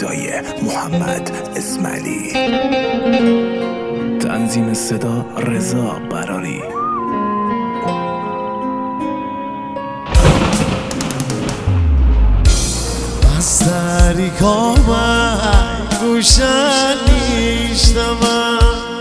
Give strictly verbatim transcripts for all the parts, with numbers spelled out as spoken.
اجرای محمد اسماعیلی، تنظیم صدا رضا براری. بستری کامن گوشن نیشتم،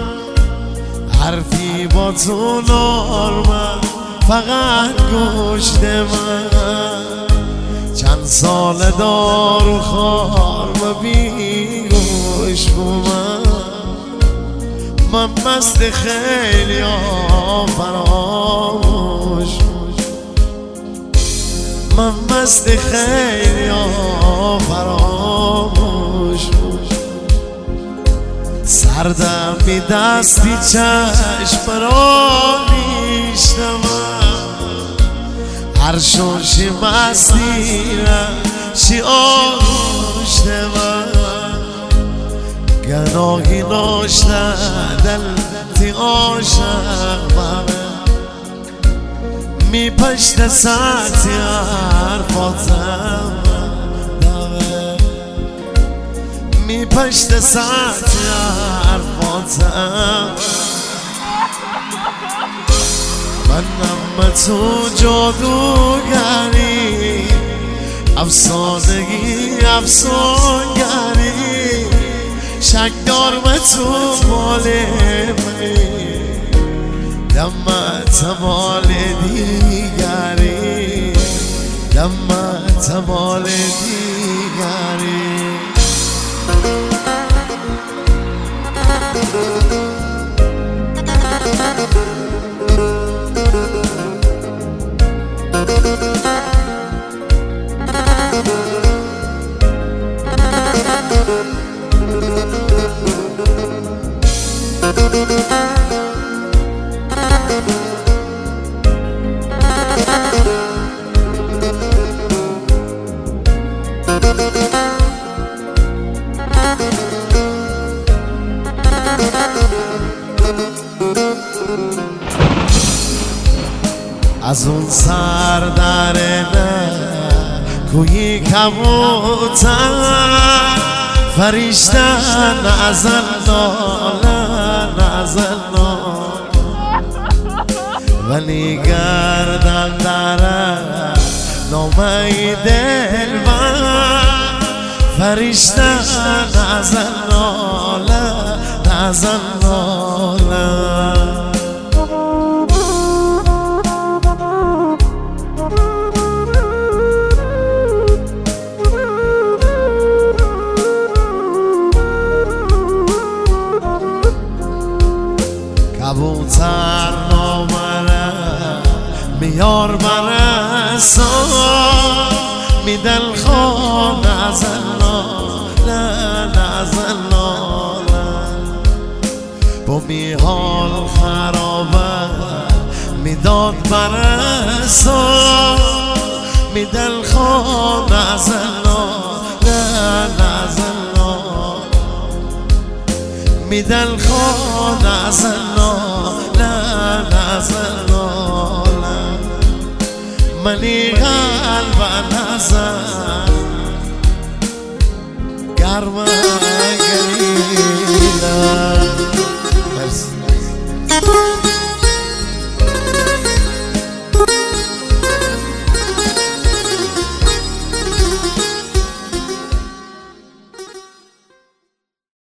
حرفی با تو نارمن فقط گوشت من. چند سال دارو خار و بیگوش بو من، من مست خیلی ها فراموش، من مست خیلی ها فراموش. سردم بی دستی چشم را نیشتم، هر شونشی مستیرم شی آغوشت من. گناهی ناشته دل تی عاشق بمه، می پشت ساعتی حرفاتم دمه، می پشت ساعتی حرفاتم. منم تو جادوگری، افسانگی افسانگری، شک دارم تو مال منی، دمت مال دیگری، دمت مال دیگری. از اون سر در نه کوی کبوتر، فریشتن ازل نالن ازل نال، ولی گردن داره نامه دل بر، فریشتن ازل نالن ازل نالن. کبوتر نامره میار برسان، می دل خان ازل نالن ازل نالن. با می حال خرابه میداد برسان، می دل خان ازل نالن ازل نالن، می دل خان ازل نالن ازل نالن. منی قلب نزن گرمه گری